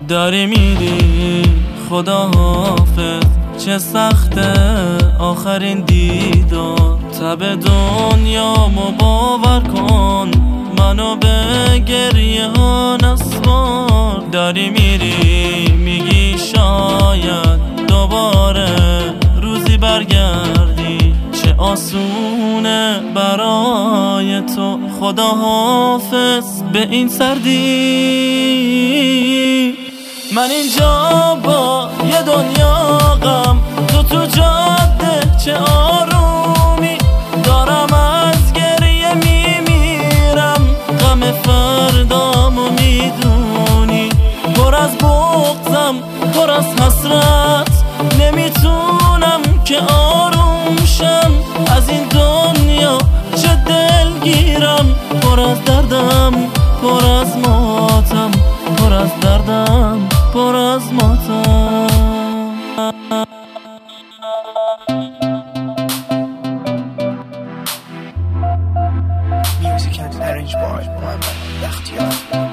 داری میری خدا حافظ، چه سخته آخرین دیدار. تب دنیامو باور کن، منو به گریه ها نسپار. داری میری میگی شاید دوباره روزی برگردی، چه آسونه برای تو. خدا حافظ به این سردی. من اینجا با یه دنیا غم، تو جاده چه آرومی. دارم از گریه میمیرم، غم فردامو میدونی. پر از بغضم پر از حسرت، نمیتونم که آروم شم. از این دنیا چه دلگیرم، پر از دردم پر از ماتم، پر از دردم پر از ماتم. Music and arranged by Muhammad Bakhtiar.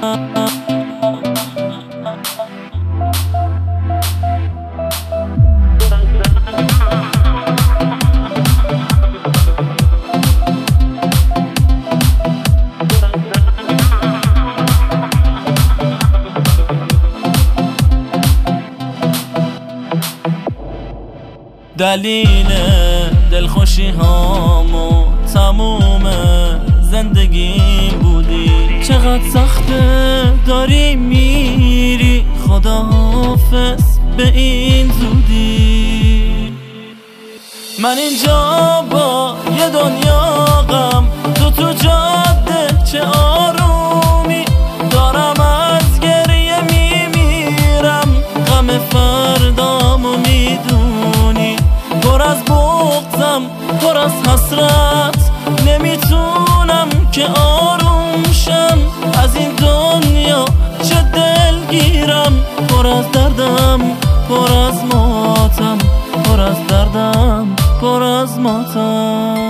دلیل دلخوشی هامو تموم زندگیم بودی. چقدر سخته داری میری، خدا حافظ به این زودی. من اینجا با یه دنیا غم، تو جاده چه آرومی. دارم از گریه میمیرم، غم فردامو میدونی. پر از بغضم پر از حسرت، نمیتونم که آروم شم. از این دنیا چه دلگیرم، پر از دردم پر از ماتم، پر از دردم پر از ماتم.